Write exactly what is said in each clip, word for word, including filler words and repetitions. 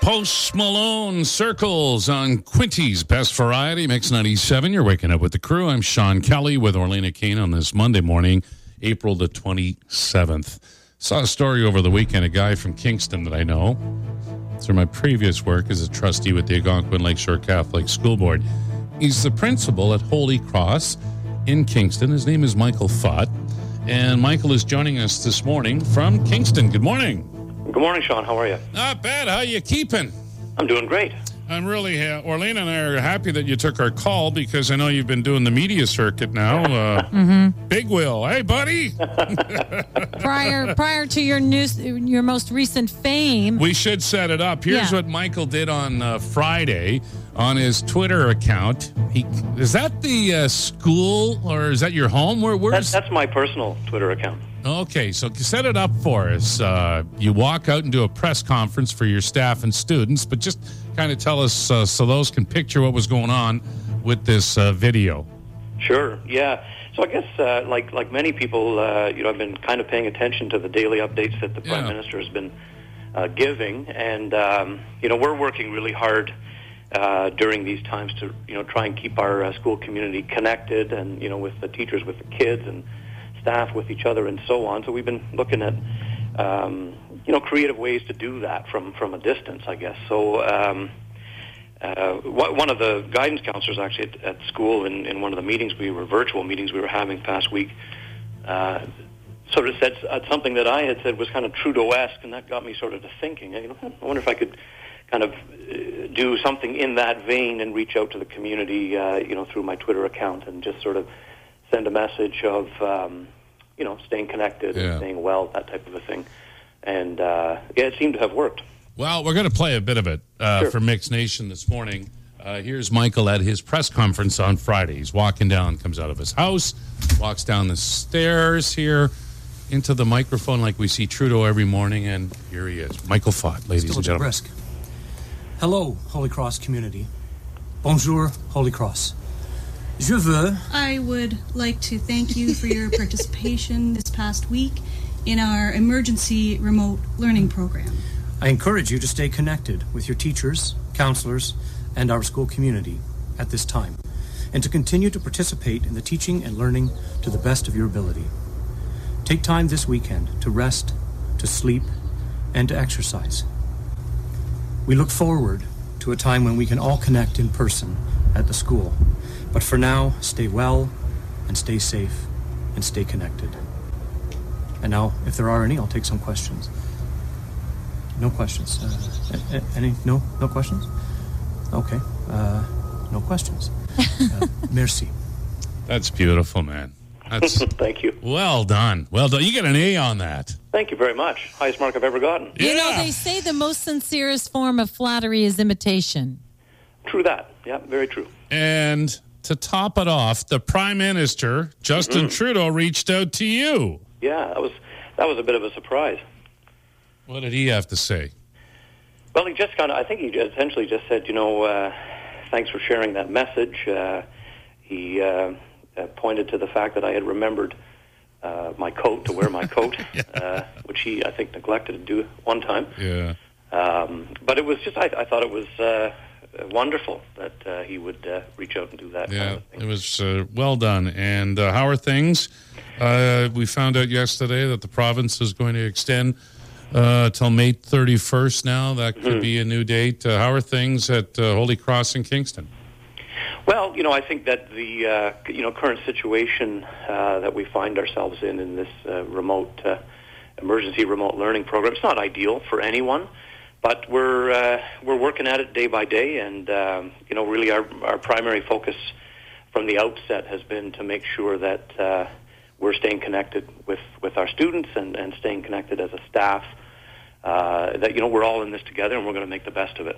Post Malone Circles on Quinty's Best Variety, Mix ninety-seven. You're waking up with the crew. I'm Sean Kelly with Orlena Kane on this Monday morning, April the twenty-seventh. Saw a story over the weekend, a guy from Kingston that I know through my previous work as a trustee with the Algonquin Lakeshore Catholic School Board. He's the principal at Holy Cross in Kingston. His name is Michael Fott, and Michael is joining us this morning from Kingston. Good morning. Good morning, Sean. How are you? Not bad. How you keeping? I'm doing great. I'm really, uh, Orlena and I are happy that you took our call because I know you've been doing the media circuit now. Uh, mm-hmm. Big Will. Hey, buddy. prior prior to your news, your most recent fame. We should set it up. Here's yeah. what Michael did on uh, Friday on his Twitter account. He, is that the uh, school or is that your home? Where, where's... That's, that's my personal Twitter account. Okay, so set it up for us. Uh, you walk out and do a press conference for your staff and students, but just kind of tell us uh, so those can picture what was going on with this uh, video. Sure, yeah. So I guess uh, like like many people, uh, you know, I've been kind of paying attention to the daily updates that the Prime Yeah. Minister has been uh, giving, and um, you know, we're working really hard uh, during these times to you know try and keep our uh, school community connected, and you know, with the teachers, with the kids, and staff with each other and so on. So we've been looking at, um, you know, creative ways to do that from, from a distance, I guess. So um, uh, one of the guidance counselors actually at, at school in, in one of the meetings we were, virtual meetings we were having past week, uh, sort of said something that I had said was kind of Trudeau-esque, and that got me sort of to thinking, you know, I wonder if I could kind of uh, do something in that vein and reach out to the community, uh, you know, through my Twitter account and just sort of send a message of, um, you know, staying connected yeah. and staying well, that type of a thing. And, uh, yeah, it seemed to have worked. Well, we're going to play a bit of it uh, Sure. for Mix Nation this morning. Uh, here's Michael at his press conference on Friday. He's walking down, comes out of his house, walks down the stairs here into the microphone like we see Trudeau every morning, and here he is. Michael Fott, ladies Still and gentlemen. brisk. Hello, Holy Cross community. Bonjour, Holy Cross. Je veux. I would like to thank you for your participation this past week in our emergency remote learning program. I encourage you to stay connected with your teachers, counselors, and our school community at this time, and to continue to participate in the teaching and learning to the best of your ability. Take time this weekend to rest, to sleep, and to exercise. We look forward to a time when we can all connect in person at the school. But for now, stay well, and stay safe, and stay connected. And now, if there are any, I'll take some questions. No questions. Uh, any? No? No questions? Okay. Uh, no questions. Uh, merci. That's beautiful, man. That's Thank you. well done. Well done. You get an A on that. Thank you very much. Highest mark I've ever gotten. You know, Yeah. they say the most sincerest form of flattery is imitation. True that. Yeah, very true. And to top it off, the Prime Minister, Justin Mm-hmm. Trudeau, reached out to you. Yeah, that was that was a bit of a surprise. What did he have to say? Well, he just kind of, I think he just essentially just said, you know, uh, thanks for sharing that message. Uh, he uh, uh, pointed to the fact that I had remembered uh, my coat, to wear my coat, Yeah. uh, which he, I think, neglected to do one time. Yeah. Um, but it was just, I, I thought it was uh, wonderful that uh, he would uh, reach out and do that kind Yeah, of thing. it was uh, well done. And uh, how are things? Uh, we found out yesterday that the province is going to extend uh, till May thirty-first now. That could Mm-hmm. be a new date. Uh, how are things at uh, Holy Cross in Kingston? Well, you know, I think that the uh, you know current situation uh, that we find ourselves in in this uh, remote uh, emergency remote learning program, it's not ideal for anyone, but we're uh, we're working at it day by day, and um, you know, really our our primary focus from the outset has been to make sure that uh, we're staying connected with, with our students and, and staying connected as a staff. Uh, that you know we're all in this together, and we're going to make the best of it.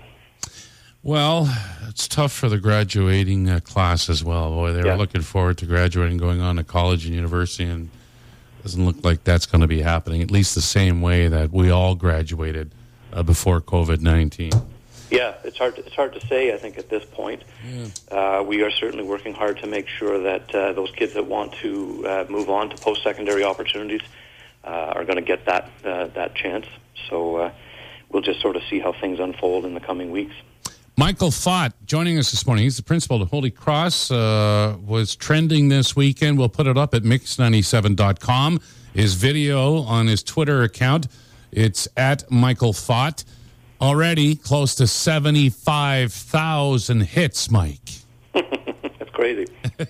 Well, it's tough for the graduating uh, class as well. Boy, they Yeah. were looking forward to graduating, going on to college and university, and it doesn't look like that's going to be happening, at least the same way that we all graduated uh, before COVID nineteen. Yeah, it's hard. To, it's hard to say. I think at this point, Yeah. uh, we are certainly working hard to make sure that uh, those kids that want to uh, move on to post-secondary opportunities uh, are going to get that uh, that chance. So uh, we'll just sort of see how things unfold in the coming weeks. Michael Fott joining us this morning. He's the principal of Holy Cross. Uh, was trending this weekend. We'll put it up at mix ninety-seven dot com. His video on his Twitter account. It's at Michael Fott. Already close to seventy-five thousand hits, Mike. That's crazy.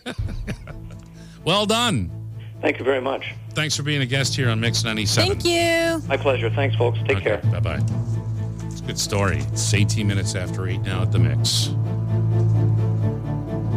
Well done. Thank you very much. Thanks for being a guest here on Mix ninety-seven. Thank you. My pleasure. Thanks, folks. Take Okay, care. bye-bye. It's a good story. It's eighteen minutes after eight now at the Mix.